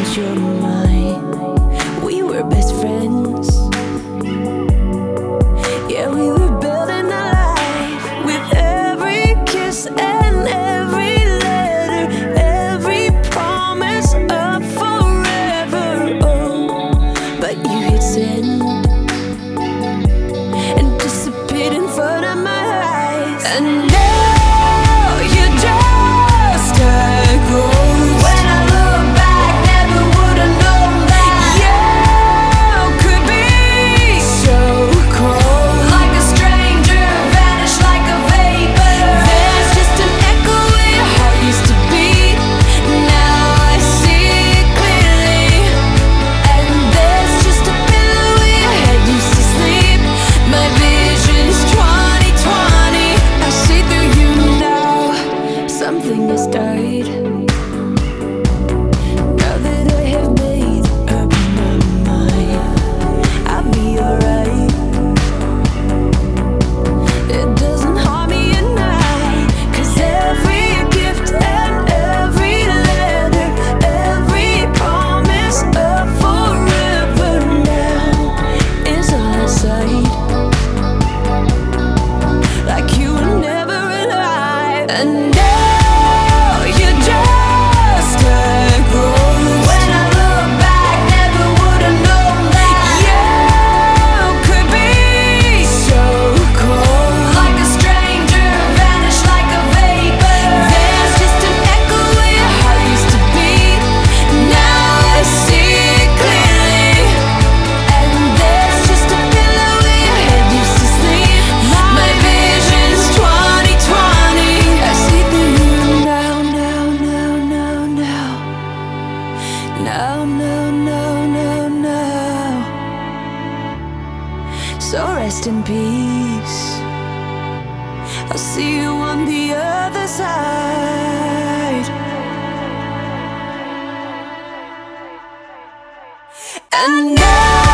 changed your mind. We were best friends. Yeah, we were building a life with every kiss and every letter, every promise of forever. Oh, but you hit send and disappeared in front of my eyes. And now you're just a ghost. When I look back, never would've known that you could be so cold. Like a stranger, vanish like a vapor. There's just an echo where your heart used to beat. Now I see it clearly. And there's just a pillow where your head used to sleep. My vision's 2020. I see through you now. Something has died. Now that I have made up my mind, I'll be alright. It doesn't harm me at night, 'cause every gift and every letter, every promise of forever now is on our side. Like you were never alive. And now you're just a ghost. When I look back, never would've known that you could be so cold. Like a stranger, vanish like a vapor. There's just an echo where your heart used to beat. Now I see it clearly. And there's just a pillow where your head used to sleep. My vision's 2020. I see through you now, now, now, now, now. Now, now, now, now, now. So rest in peace. I'll see you on the other side. And now